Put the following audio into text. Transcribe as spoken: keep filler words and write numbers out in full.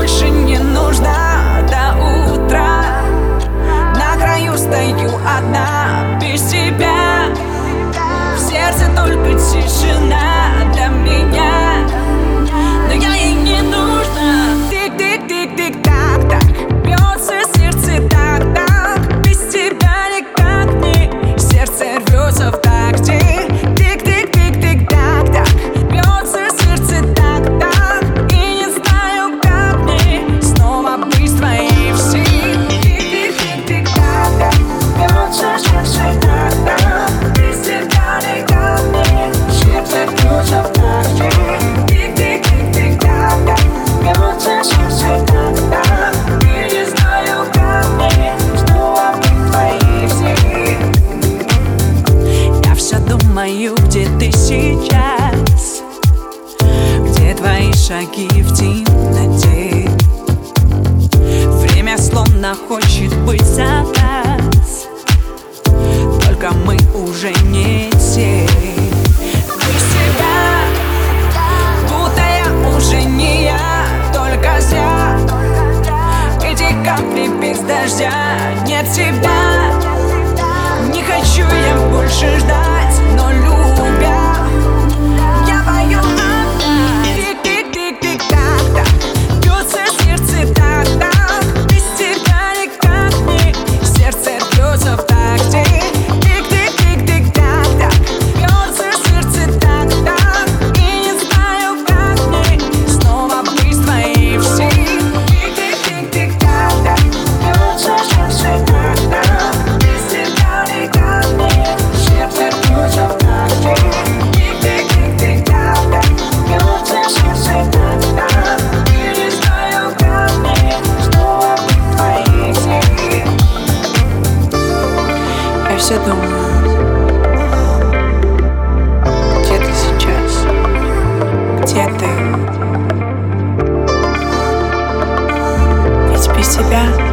больше не нужно до утра. На краю стою одна, без тебя. В сердце только тишина для меня, но я ей не нужна. Тик-тик-тик-тик-так-так, бьется сердце так-так. Без тебя никак не, сердце рвется в такте. Тик-тик-тик-тик-так-так, бьется сердце так-так. И не знаю, как мне снова быть твоей всей. Тик-тик-тик-тик-так-так, бьется сердце так-так. Без тебя никак не, сердце рвется в такте. Тик-тик-тик-тик-так-так, бьется сердце так-так. И не знаю, как мне снова быть твоей всей. Я все думаю, где ты сейчас, где твои шаги в темноте. Время словно хочет быть за нас, только мы уже не те. Без тебя, будто я уже не я, только зря. Эти капли без дождя, нет тебя. Не хочу я больше ждать, но любя, я пою одна. Тик-тик-тик-тик-так-так, бьется сердце так-так. Без тебя никак не, сердце рвется в такте. Тик-тик-тик-тик-так-так, бьется сердце так-так. И не знаю, как мне снова быть твоей всей. Тик-тик-тик-тик-так-так, бьется сердце так-так. Без тебя никак не, сердце рвется в такте. Тик-тик-тик-тик-так-так, бьется сердце так-так. И не знаю, как мне снова быть твоей всей. Я все думаю, где ты сейчас, где ты? Ведь без тебя